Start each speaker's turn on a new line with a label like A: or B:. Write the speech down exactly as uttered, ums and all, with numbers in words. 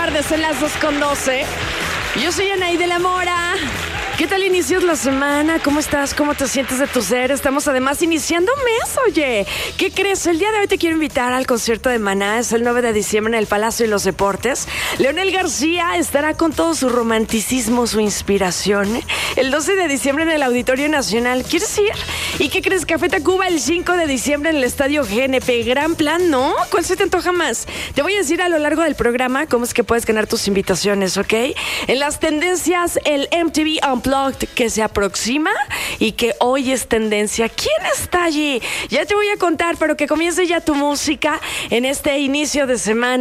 A: tardes, son las dos con doce. Yo soy Anaí de la Mora. ¿Qué tal inicias la semana? ¿Cómo estás? ¿Cómo te sientes de tu ser? Estamos además iniciando mes, oye. ¿Qué crees? El día de hoy te quiero invitar al concierto de Maná. Es el nueve de diciembre en el Palacio de los Deportes. Leonel García estará con todo su romanticismo, su inspiración. El doce de diciembre en el Auditorio Nacional. ¿Quieres ir? ¿Y qué crees? Café Tacuba el cinco de diciembre en el Estadio G N P. Gran plan, ¿no? ¿Cuál se te antoja más? Te voy a decir a lo largo del programa cómo es que puedes ganar tus invitaciones, ¿ok? En las tendencias, el M T V Unplugged que se aproxima y que hoy es tendencia. ¿Quién está allí? Ya te voy a contar, pero que comience ya tu música en este inicio de semana.